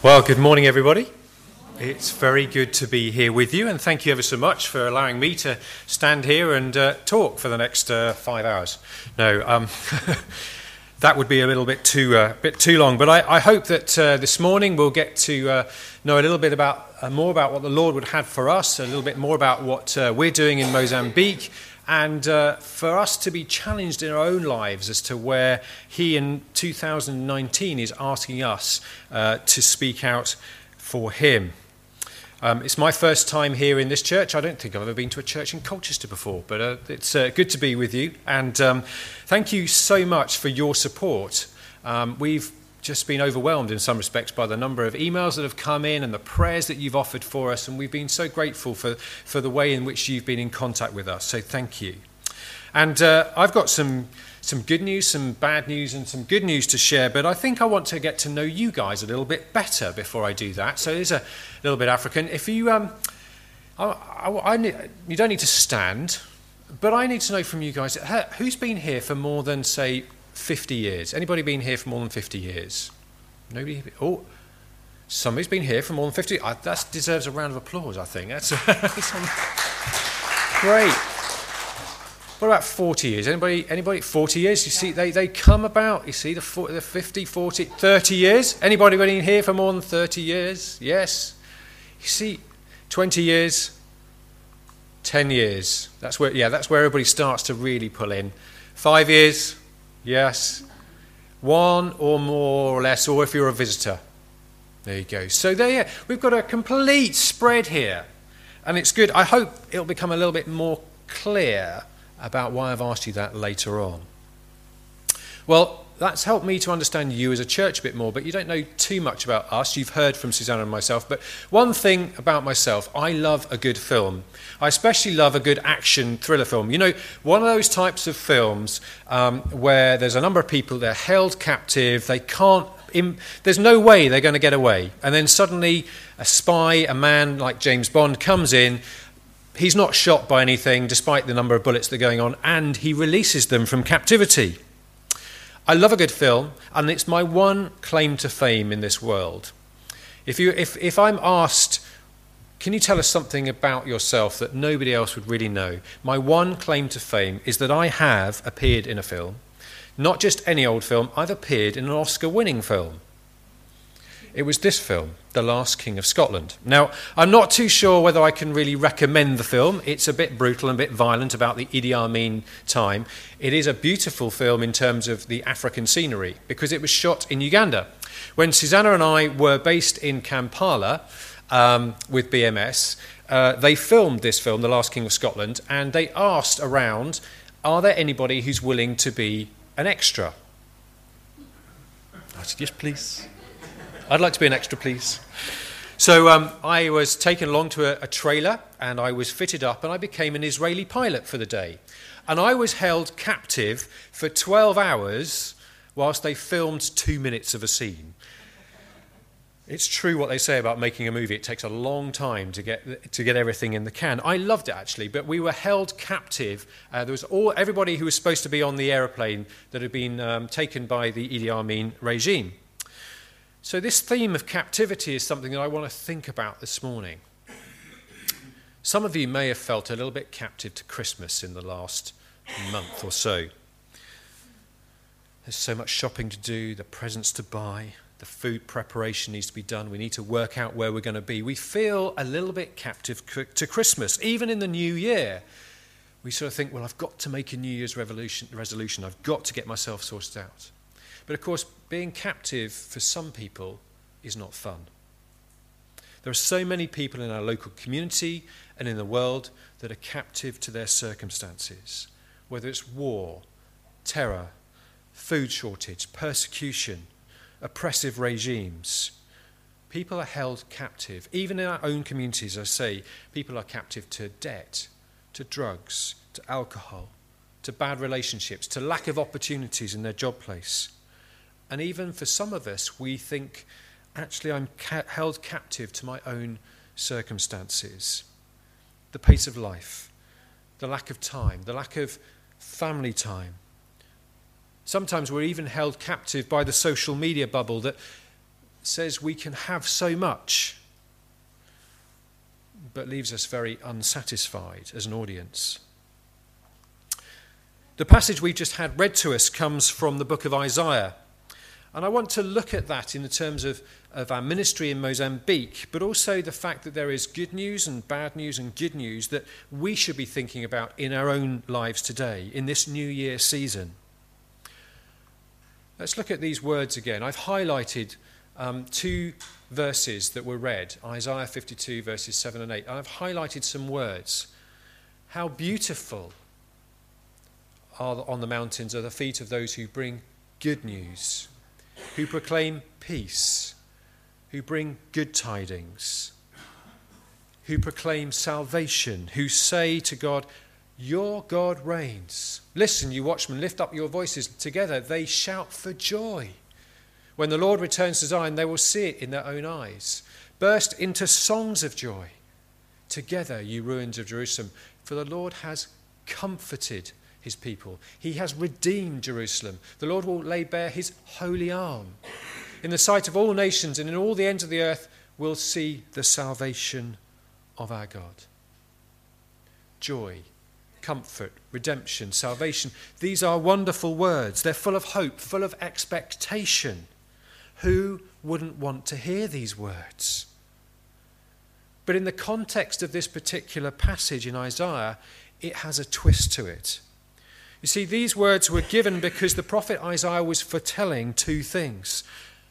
Well, good morning, everybody. It's very good to be here with you, and thank you ever so much for allowing me to stand here and talk for the next 5 hours. No, that would be a little bit too long, but I hope that this morning we'll get to know a little bit more about what the Lord would have for us, a little bit more about what we're doing in Mozambique, and for us to be challenged in our own lives as to where he in 2019 is asking us to speak out for him. It's my first time here in this church. I don't think I've ever been to a church in Colchester before, but it's good to be with you. And thank you so much for your support. We've just been overwhelmed in some respects by the number of emails that have come in and the prayers that you've offered for us, and we've been so grateful for the way in which you've been in contact with us, so thank you. And I've got some good news, some bad news, and some good news to share, but I think I want to get to know you guys a little bit better before I do that. So it is a little bit African. If you, you don't need to stand, but I need to know from you guys, who's been here for more than, say, 50 years. Anybody been here for more than 50 years? Nobody? Oh, somebody's been here for more than 50. That deserves a round of applause, I think. That's great. What about 40 years? Anybody 40 years? You see, they come about, you see, the 50, 40, 30 years? Anybody been here for more than 30 years? Yes. You see, 20 years, 10 years. That's where everybody starts to really pull in. 5 years. Yes, one or more or less, or if you're a visitor. There you go. So there, we've got a complete spread here, and it's good. I hope it'll become a little bit more clear about why I've asked you that later on. Well, that's helped me to understand you as a church a bit more, but you don't know too much about us. You've heard from Susanna and myself, but one thing about myself, I love a good film. I especially love a good action thriller film. You know, one of those types of films where there's a number of people, they're held captive, there's no way they're going to get away. And then suddenly a spy, a man like James Bond comes in, he's not shot by anything despite the number of bullets that are going on, and he releases them from captivity. I love a good film, and it's my one claim to fame in this world. If I'm asked, can you tell us something about yourself that nobody else would really know? My one claim to fame is that I have appeared in a film. Not just any old film, I've appeared in an Oscar-winning film. It was this film, The Last King of Scotland. Now, I'm not too sure whether I can really recommend the film. It's a bit brutal and a bit violent about the Idi Amin time. It is a beautiful film in terms of the African scenery, because it was shot in Uganda. When Susanna and I were based in Kampala with BMS, they filmed this film, The Last King of Scotland, and they asked around, are there anybody who's willing to be an extra? I said, yes, please. I'd like to be an extra, please. So I was taken along to a trailer, and I was fitted up, and I became an Israeli pilot for the day. And I was held captive for 12 hours whilst they filmed 2 minutes of a scene. It's true what they say about making a movie. It takes a long time to get everything in the can. I loved it, actually, but we were held captive. There was everybody who was supposed to be on the aeroplane that had been taken by the Idi Amin regime. So this theme of captivity is something that I want to think about this morning. Some of you may have felt a little bit captive to Christmas in the last month or so. There's so much shopping to do, the presents to buy, the food preparation needs to be done, we need to work out where we're going to be. We feel a little bit captive to Christmas, even in the new year. We sort of think, well, I've got to make a New Year's resolution, I've got to get myself sorted out. But of course, being captive for some people is not fun. There are so many people in our local community and in the world that are captive to their circumstances, whether it's war, terror, food shortage, persecution, oppressive regimes. People are held captive. Even in our own communities, I say, people are captive to debt, to drugs, to alcohol, to bad relationships, to lack of opportunities in their job place. And even for some of us, we think, actually, I'm held captive to my own circumstances. The pace of life, the lack of time, the lack of family time. Sometimes we're even held captive by the social media bubble that says we can have so much, but leaves us very unsatisfied as an audience. The passage we just had read to us comes from the book of Isaiah. And I want to look at that in the terms of our ministry in Mozambique, but also the fact that there is good news and bad news and good news that we should be thinking about in our own lives today, in this New Year season. Let's look at these words again. I've highlighted two verses that were read, Isaiah 52 verses 7 and 8. I've highlighted some words. How beautiful are on the mountains are the feet of those who bring good news, who proclaim peace, who bring good tidings, who proclaim salvation, who say to God, your God reigns. Listen, you watchmen, lift up your voices together. They shout for joy. When the Lord returns to Zion, they will see it in their own eyes. Burst into songs of joy. Together, you ruins of Jerusalem, for the Lord has comforted his people. He has redeemed Jerusalem. The Lord will lay bare his holy arm. In the sight of all nations and in all the ends of the earth, we'll see the salvation of our God. Joy, comfort, redemption, salvation. These are wonderful words. They're full of hope, full of expectation. Who wouldn't want to hear these words? But in the context of this particular passage in Isaiah, it has a twist to it. You see, these words were given because the prophet Isaiah was foretelling two things.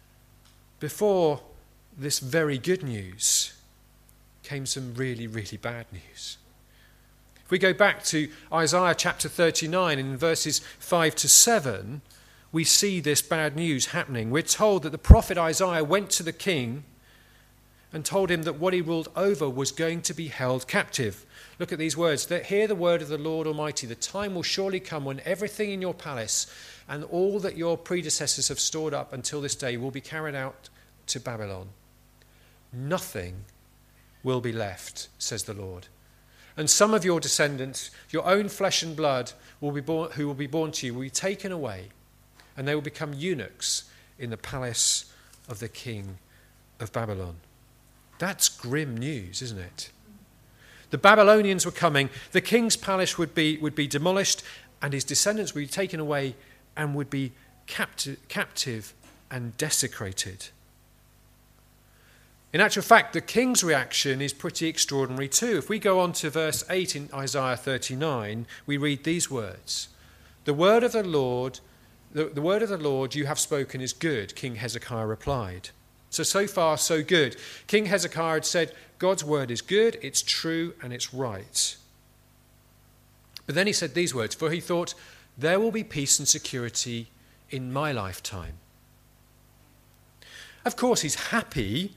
Before this very good news came some really, really bad news. If we go back to Isaiah chapter 39 in verses 5 to 7, we see this bad news happening. We're told that the prophet Isaiah went to the king and told him that what he ruled over was going to be held captive. Look at these words. That hear the word of the Lord Almighty. The time will surely come when everything in your palace and all that your predecessors have stored up until this day will be carried out to Babylon. Nothing will be left, says the Lord. And some of your descendants, your own flesh and blood, who will be born to you, will be taken away, and they will become eunuchs in the palace of the king of Babylon. That's grim news, isn't it? The Babylonians were coming. The king's palace would be demolished, and his descendants would be taken away and would be captive and desecrated. In actual fact, the king's reaction is pretty extraordinary too. If we go on to verse 8 in Isaiah 39, we read these words. The word of the Lord you have spoken is good, King Hezekiah replied. So far, so good. King Hezekiah had said, God's word is good, it's true, and it's right. But then he said these words, for he thought, there will be peace and security in my lifetime. Of course, he's happy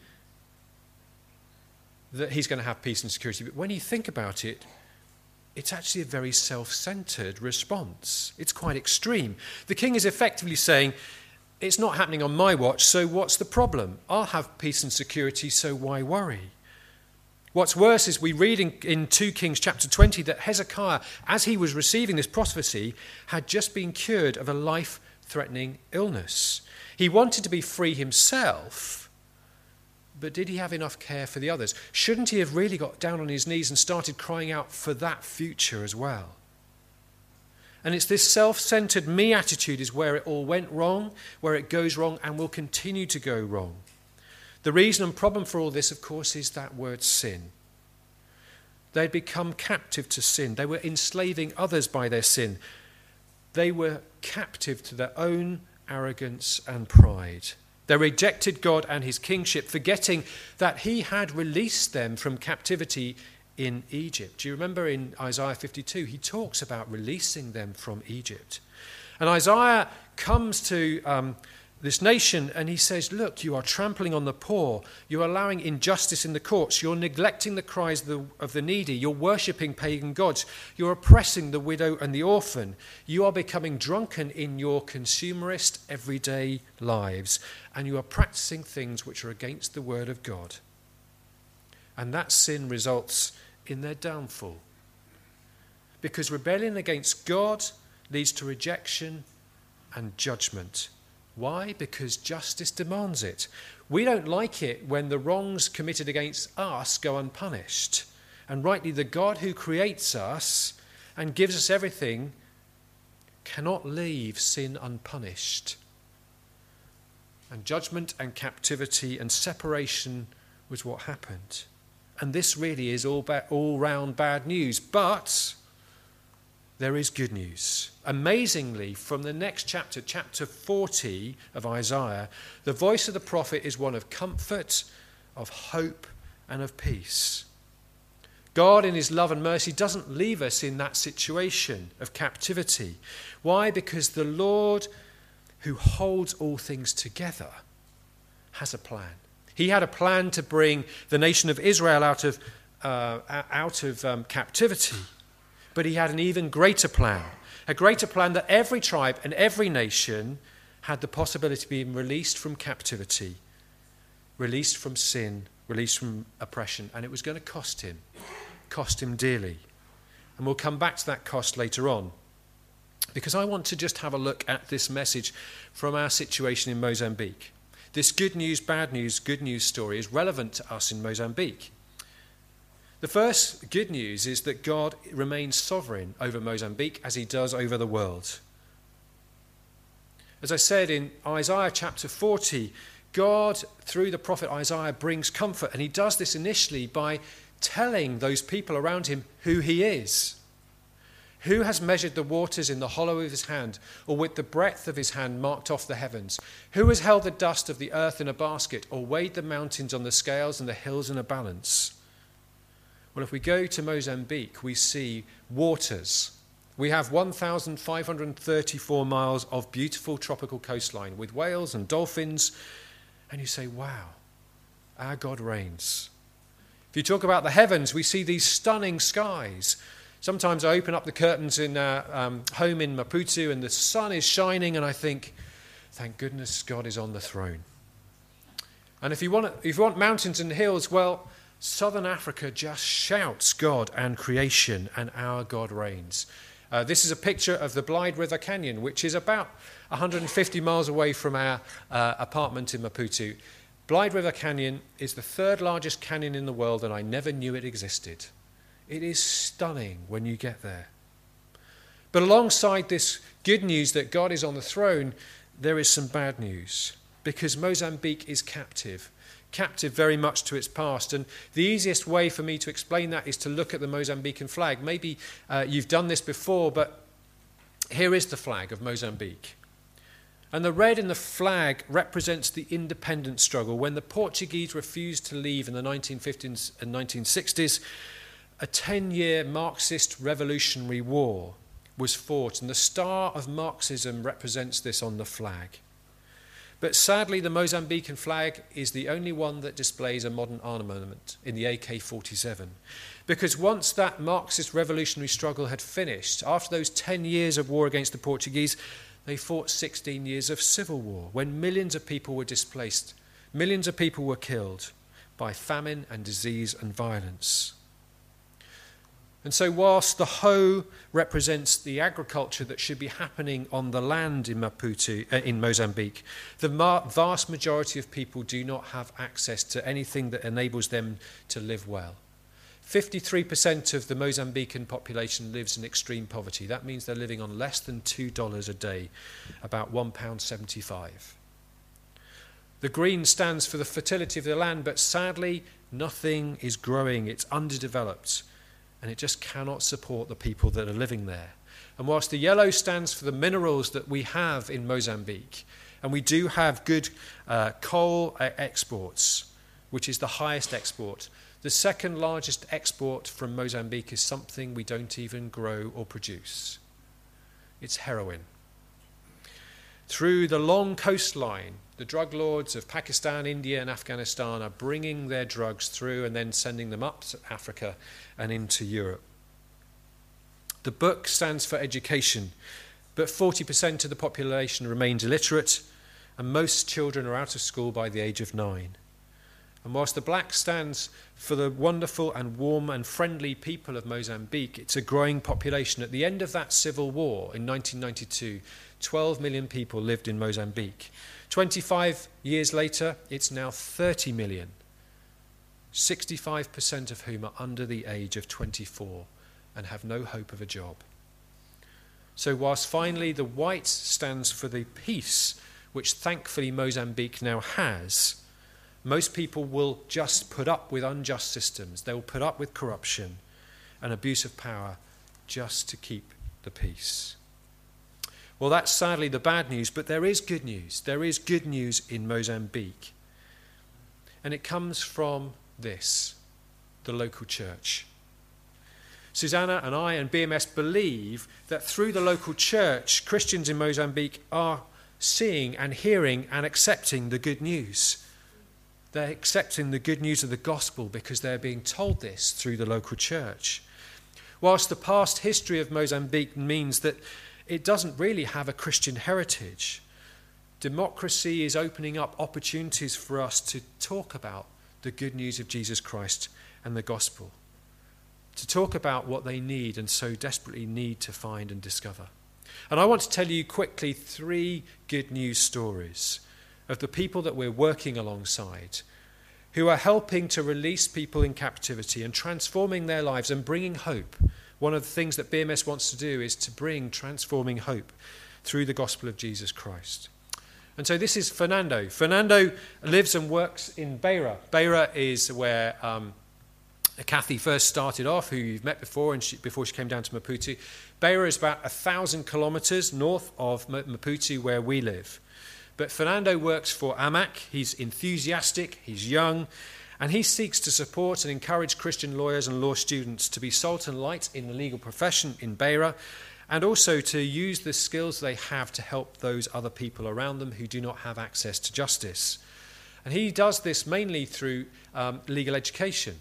that he's going to have peace and security, but when you think about it, it's actually a very self-centered response. It's quite extreme. The king is effectively saying, it's not happening on my watch, so what's the problem? I'll have peace and security, so why worry? What's worse is we read in 2 Kings chapter 20 that Hezekiah, as he was receiving this prophecy, had just been cured of a life-threatening illness. He wanted to be free himself, but did he have enough care for the others? Shouldn't he have really got down on his knees and started crying out for that future as well? And it's this self-centered me attitude is where it all went wrong, where it goes wrong and will continue to go wrong. The reason and problem for all this, of course, is that word sin. They'd become captive to sin. They were enslaving others by their sin. They were captive to their own arrogance and pride. They rejected God and his kingship, forgetting that he had released them from captivity in Egypt. Do you remember in Isaiah 52, he talks about releasing them from Egypt. And Isaiah comes to this nation and he says, look, you are trampling on the poor. You're allowing injustice in the courts. You're neglecting the cries of the needy. You're worshipping pagan gods. You're oppressing the widow and the orphan. You are becoming drunken in your consumerist everyday lives. And you are practicing things which are against the word of God. And that sin results in their downfall. Because rebellion against God leads to rejection and judgment. Why? Because justice demands it. We don't like it when the wrongs committed against us go unpunished. And rightly, the God who creates us and gives us everything cannot leave sin unpunished. And judgment and captivity and separation was what happened. And this really is all round bad news. But there is good news. Amazingly, from the next chapter, chapter 40 of Isaiah, the voice of the prophet is one of comfort, of hope, and of peace. God, in his love and mercy, doesn't leave us in that situation of captivity. Why? Because the Lord, who holds all things together, has a plan. He had a plan to bring the nation of Israel out of captivity. But he had an even greater plan. A greater plan that every tribe and every nation had the possibility of being released from captivity, released from sin, released from oppression. And it was going to cost him dearly. And we'll come back to that cost later on. Because I want to just have a look at this message from our situation in Mozambique. This good news, bad news, good news story is relevant to us in Mozambique. The first good news is that God remains sovereign over Mozambique as he does over the world. As I said in Isaiah chapter 40, God, through the prophet Isaiah, brings comfort. And he does this initially by telling those people around him who he is. Who has measured the waters in the hollow of his hand, or with the breadth of his hand marked off the heavens? Who has held the dust of the earth in a basket, or weighed the mountains on the scales and the hills in a balance? Well, if we go to Mozambique, we see waters. We have 1,534 miles of beautiful tropical coastline with whales and dolphins. And you say, wow, our God reigns. If you talk about the heavens, we see these stunning skies. Sometimes I open up the curtains in our home in Maputo and the sun is shining and I think, thank goodness God is on the throne. And if you want mountains and hills, well, Southern Africa just shouts God and creation, and our God reigns. This is a picture of the Blyde River Canyon, which is about 150 miles away from our apartment in Maputo. Blyde River Canyon is the third largest canyon in the world, and I never knew it existed. It is stunning when you get there. But alongside this good news that God is on the throne, there is some bad news, because Mozambique is captive very much to its past. And the easiest way for me to explain that is to look at the Mozambican flag. Maybe you've done this before, but here is the flag of Mozambique. And the red in the flag represents the independence struggle. When the Portuguese refused to leave in the 1950s and 1960s, a 10-year Marxist revolutionary war was fought, and the star of Marxism represents this on the flag. But sadly, the Mozambican flag is the only one that displays a modern armament in the AK-47. Because once that Marxist revolutionary struggle had finished, after those 10 years of war against the Portuguese, they fought 16 years of civil war, when millions of people were displaced, millions of people were killed by famine and disease and violence. And so whilst the hoe represents the agriculture that should be happening on the land in in Mozambique, the vast majority of people do not have access to anything that enables them to live well. 53% of the Mozambican population lives in extreme poverty. That means they're living on less than $2 a day, about £1.75. The green stands for the fertility of the land, but sadly, nothing is growing. It's underdeveloped. And it just cannot support the people that are living there. And whilst the yellow stands for the minerals that we have in Mozambique, and we do have good coal exports, which is the highest export, the second largest export from Mozambique is something we don't even grow or produce. It's heroin. Through the long coastline, the drug lords of Pakistan, India and Afghanistan are bringing their drugs through and then sending them up to Africa and into Europe. The book stands for education, but 40% of the population remains illiterate, and most children are out of school by the age of 9. And whilst the black stands for the wonderful and warm and friendly people of Mozambique, it's a growing population. At the end of that civil war in 1992, 12 million people lived in Mozambique. 25 years later, it's now 30 million, 65% of whom are under the age of 24 and have no hope of a job. So whilst finally the white stands for the peace, which thankfully Mozambique now has, most people will just put up with unjust systems. They will put up with corruption and abuse of power just to keep the peace. Well, that's sadly the bad news, but there is good news. There is good news in Mozambique. And it comes from this, the local church. Susanna and I and BMS believe that through the local church, Christians in Mozambique are seeing and hearing and accepting the good news. They're accepting the good news of the gospel because they're being told this through the local church. Whilst the past history of Mozambique means that it doesn't really have a Christian heritage, democracy is opening up opportunities for us to talk about the good news of Jesus Christ and the gospel, to talk about what they need and so desperately need to find and discover. And I want to tell you quickly 3 good news stories of the people that we're working alongside, who are helping to release people in captivity and transforming their lives and bringing hope. One of the things that BMS wants to do is to bring transforming hope through the gospel of Jesus Christ. And so this is Fernando. Fernando lives and works in Beira. Beira is where Kathy first started off, who you've met before, and before she came down to Maputo. Beira is about 1,000 kilometres north of Maputo, where we live. But Fernando works for AMAC. He's enthusiastic, he's young, and he seeks to support and encourage Christian lawyers and law students to be salt and light in the legal profession in Beira, and also to use the skills they have to help those other people around them who do not have access to justice. And he does this mainly through legal education.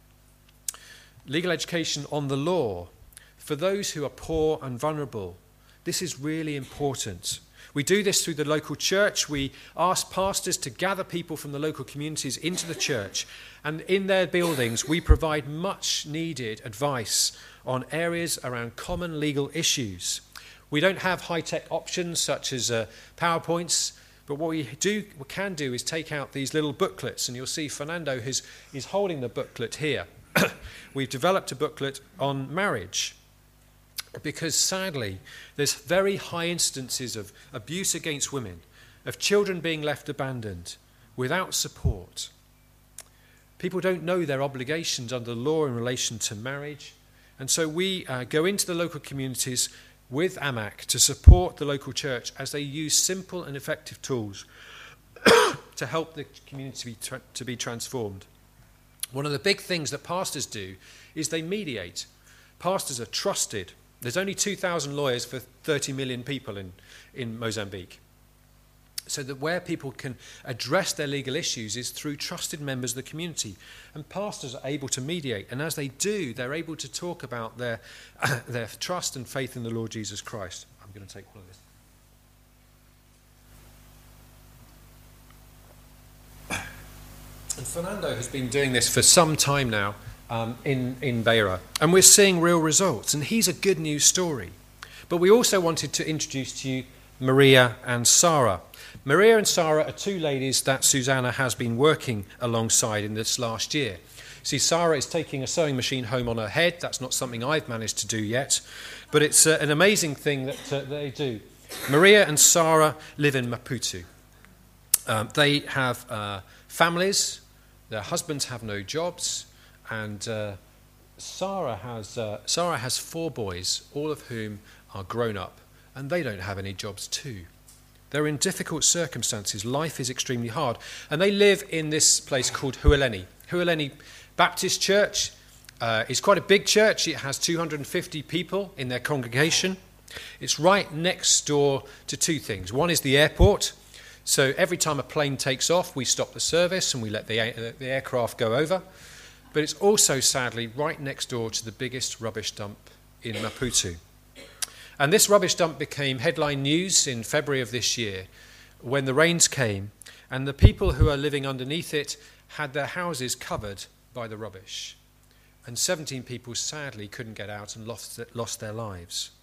Legal education on the law for those who are poor and vulnerable. This is really important. We do this through the local church. We ask pastors to gather people from the local communities into the church, and in their buildings we provide much needed advice on areas around common legal issues. We don't have high-tech options such as PowerPoints, but what we can do is take out these little booklets, and you'll see Fernando is holding the booklet here. We've developed a booklet on marriage, because sadly there's very high instances of abuse against women, of children being left abandoned without support. People don't know their obligations under the law in relation to marriage, and so we go into the local communities with AMAC to support the local church as they use simple and effective tools to help the community to be transformed. One of the big things that pastors do is they mediate. Pastors are trusted. There's only 2,000 lawyers for 30 million people in Mozambique. So that where people can address their legal issues is through trusted members of the community. And pastors are able to mediate. And as they do, they're able to talk about their trust and faith in the Lord Jesus Christ. I'm going to take one of this. And Fernando has been doing this for some time now in Beira. And we're seeing real results. And he's a good news story. But we also wanted to introduce to you Maria and Sarah. Maria and Sarah are 2 ladies that Susanna has been working alongside in this last year. See, Sarah is taking a sewing machine home on her head. That's not something I've managed to do yet. But it's an amazing thing that they do. Maria and Sarah live in Maputo. They have families. Their husbands have no jobs. And Sarah has 4 boys, all of whom are grown up. And they don't have any jobs too. They're in difficult circumstances. Life is extremely hard. And they live in this place called Hualeni. Hualeni Baptist Church is quite a big church. It has 250 people in their congregation. It's right next door to 2 things. One is the airport. So every time a plane takes off, we stop the service and we let the aircraft go over. But it's also, sadly, right next door to the biggest rubbish dump in Maputo. And this rubbish dump became headline news in February of this year when the rains came, and the people who are living underneath it had their houses covered by the rubbish. And 17 people sadly couldn't get out and lost their lives.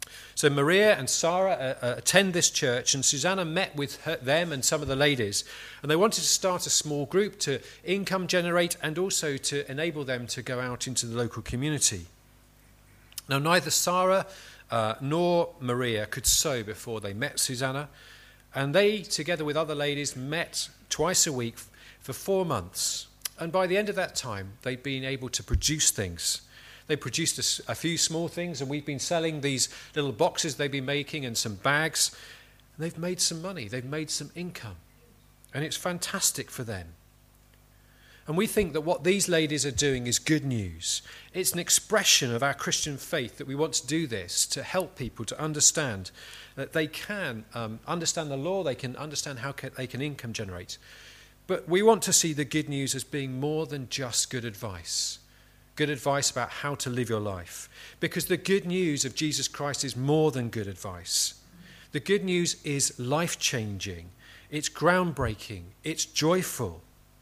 So Maria and Sarah attend this church, and Susanna met with them and some of the ladies, and they wanted to start a small group to income generate and also to enable them to go out into the local community. Now, neither Sarah nor Maria could sew before they met Susanna, and they, together with other ladies, met twice a week for 4 months. And by the end of that time, they'd been able to produce things. They produced a few small things, and we've been selling these little boxes they've been making and some bags. And they've made some money. They've made some income. And it's fantastic for them. And we think that what these ladies are doing is good news. It's an expression of our Christian faith that we want to do this to help people to understand that they can understand the law, they can understand how they can income generate. But we want to see the good news as being more than just good advice about how to live your life. Because the good news of Jesus Christ is more than good advice. The good news is life-changing, it's groundbreaking, it's joyful.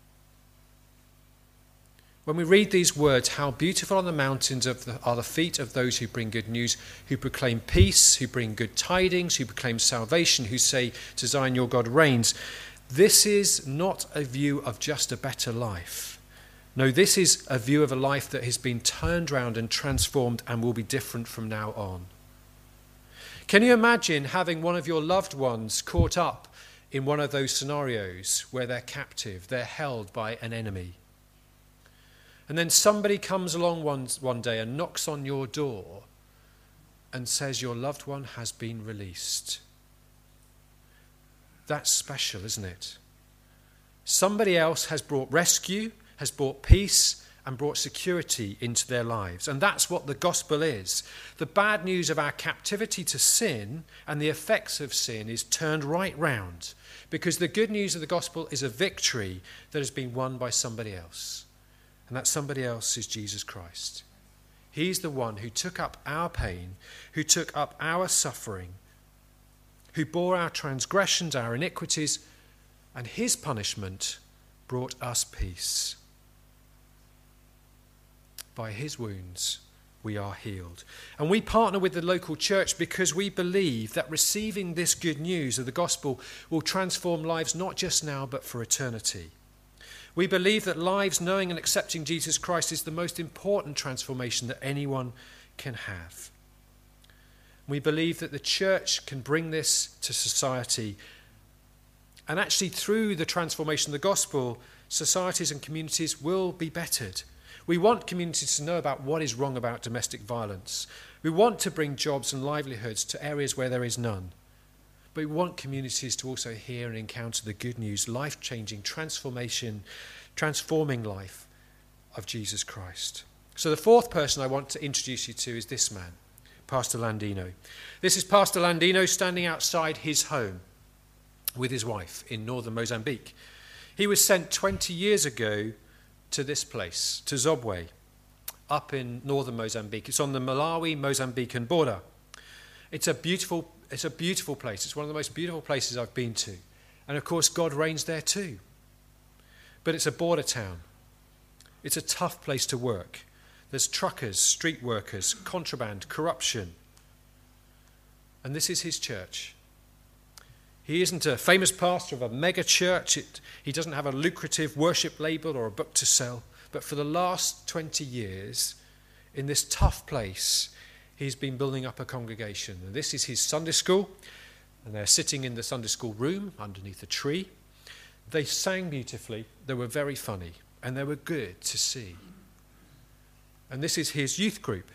When we read these words, how beautiful on the mountains are the feet of those who bring good news, who proclaim peace, who bring good tidings, who proclaim salvation, who say to Zion, your God reigns. This is not a view of just a better life. No, this is a view of a life that has been turned around and transformed and will be different from now on. Can you imagine having one of your loved ones caught up in one of those scenarios where they're captive, they're held by an enemy? And then somebody comes along one day and knocks on your door and says your loved one has been released. That's special, isn't it? Somebody else has brought rescue, has brought peace and brought security into their lives. And that's what the gospel is. The bad news of our captivity to sin and the effects of sin is turned right round, because the good news of the gospel is a victory that has been won by somebody else. And that somebody else is Jesus Christ. He's the one who took up our pain, who took up our suffering, who bore our transgressions, our iniquities, and his punishment brought us peace. By his wounds we are healed. And we partner with the local church because we believe that receiving this good news of the gospel will transform lives not just now but for eternity. We believe that lives knowing and accepting Jesus Christ is the most important transformation that anyone can have. We believe that the church can bring this to society. And actually, through the transformation of the gospel, societies and communities will be bettered. We want communities to know about what is wrong about domestic violence. We want to bring jobs and livelihoods to areas where there is none. But we want communities to also hear and encounter the good news, life-changing, transforming life of Jesus Christ. So the fourth person I want to introduce you to is this man, Pastor Landino. This is Pastor Landino standing outside his home with his wife in northern Mozambique. He was sent 20 years ago to this place, to Zobwe, up in northern Mozambique. It's on the Malawi-Mozambican border. It's a beautiful place. It's one of the most beautiful places I've been to. And of course, God reigns there too. But it's a border town. It's a tough place to work. There's truckers, street workers, contraband, corruption. And this is his church. He isn't a famous pastor of a mega church. He doesn't have a lucrative worship label or a book to sell. But for the last 20 years, in this tough place, he's been building up a congregation. And this is his Sunday school. And they're sitting in the Sunday school room underneath a tree. They sang beautifully. They were very funny. And they were good to see. And this is his youth group.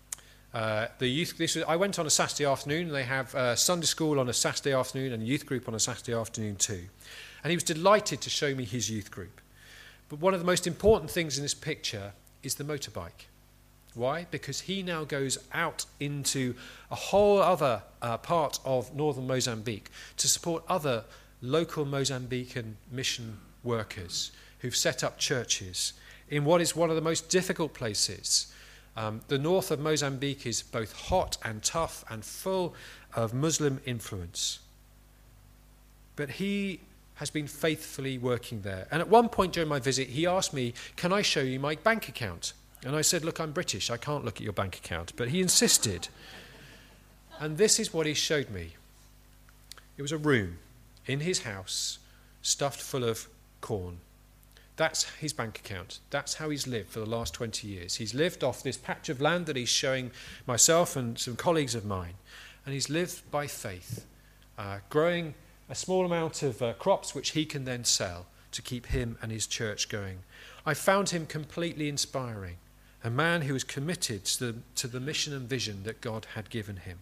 I went on a Saturday afternoon, and they have Sunday school on a Saturday afternoon and youth group on a Saturday afternoon too. And he was delighted to show me his youth group. But one of the most important things in this picture is the motorbike. Why? Because he now goes out into a whole other part of northern Mozambique to support other local Mozambican mission workers who've set up churches in what is one of the most difficult places. The north of Mozambique is both hot and tough and full of Muslim influence. But he has been faithfully working there. And at one point during my visit, he asked me, can I show you my bank account? And I said, look, I'm British. I can't look at your bank account. But he insisted. And this is what he showed me. It was a room in his house stuffed full of corn. That's his bank account. That's how he's lived for the last 20 years. He's lived off this patch of land that he's showing myself and some colleagues of mine. And he's lived by faith, growing a small amount of crops which he can then sell to keep him and his church going. I found him completely inspiring, a man who was committed to the mission and vision that God had given him.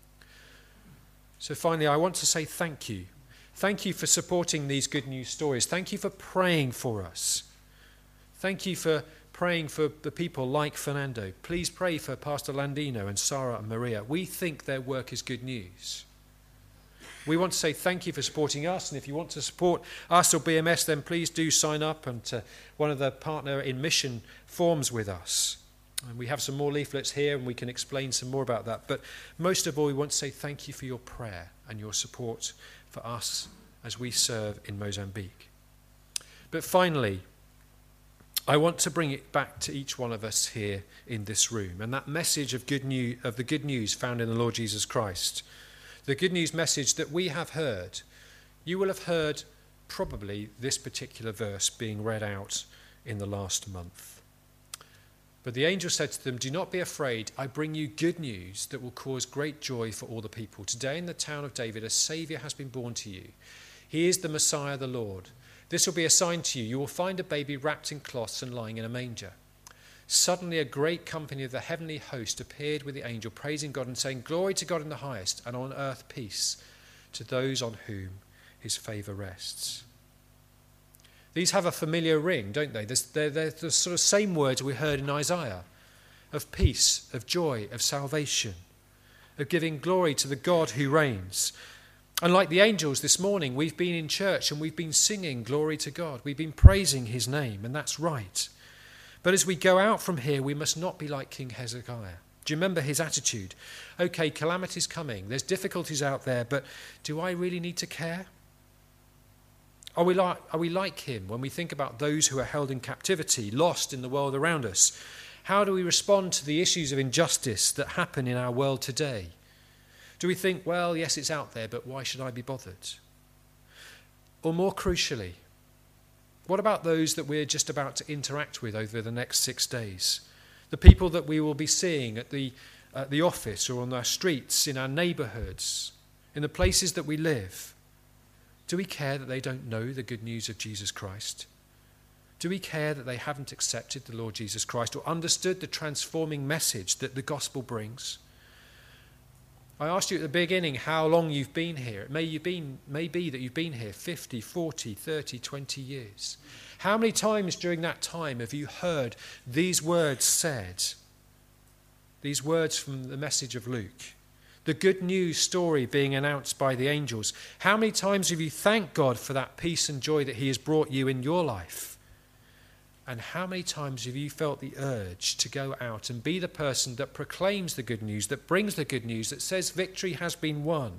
So finally, I want to say thank you. Thank you for supporting these good news stories. Thank you for praying for us. Thank you for praying for the people like Fernando. Please pray for Pastor Landino and Sarah and Maria. We think their work is good news. We want to say thank you for supporting us, and if you want to support us or BMS, then please do sign up and one of the partner in mission forms with us. And we have some more leaflets here and we can explain some more about that. But most of all, we want to say thank you for your prayer and your support for us as we serve in Mozambique. But finally, I want to bring it back to each one of us here in this room, and that message of the good news found in the Lord Jesus Christ. The good news message that we have heard. You will have heard probably this particular verse being read out in the last month. But the angel said to them, "Do not be afraid. I bring you good news that will cause great joy for all the people. Today in the town of David, a Saviour has been born to you. He is the Messiah, the Lord. This will be a sign to you. You will find a baby wrapped in cloths and lying in a manger." Suddenly a great company of the heavenly host appeared with the angel, praising God and saying, "Glory to God in the highest, and on earth peace to those on whom his favour rests." These have a familiar ring, don't they? They're the sort of same words we heard in Isaiah, of peace, of joy, of salvation, of giving glory to the God who reigns. And like the angels this morning, we've been in church and we've been singing glory to God. We've been praising his name, and that's right. But as we go out from here, we must not be like King Hezekiah. Do you remember his attitude? Okay, calamity's coming. There's difficulties out there, but do I really need to care? Are we like him when we think about those who are held in captivity, lost in the world around us? How do we respond to the issues of injustice that happen in our world today? Do we think, well, yes, it's out there, but why should I be bothered? Or more crucially, what about those that we're just about to interact with over the next 6 days? The people that we will be seeing at the office or on our streets, in our neighbourhoods, in the places that we live. Do we care that they don't know the good news of Jesus Christ? Do we care that they haven't accepted the Lord Jesus Christ or understood the transforming message that the gospel brings? I asked you at the beginning how long you've been here. It may be that you've been here 50, 40, 30, 20 years. How many times during that time have you heard these words said? These words from the message of Luke. The good news story being announced by the angels. How many times have you thanked God for that peace and joy that he has brought you in your life? And how many times have you felt the urge to go out and be the person that proclaims the good news, that brings the good news, that says victory has been won?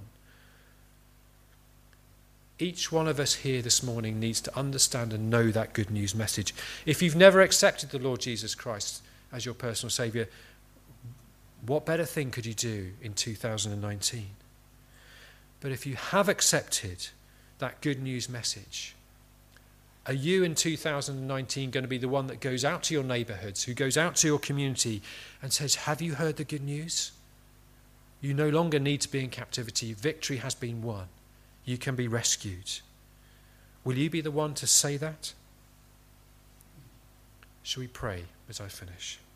Each one of us here this morning needs to understand and know that good news message. If you've never accepted the Lord Jesus Christ as your personal Saviour, what better thing could you do in 2019? But if you have accepted that good news message, are you in 2019 going to be the one that goes out to your neighbourhoods, who goes out to your community and says, have you heard the good news? You no longer need to be in captivity. Victory has been won. You can be rescued. Will you be the one to say that? Shall we pray as I finish?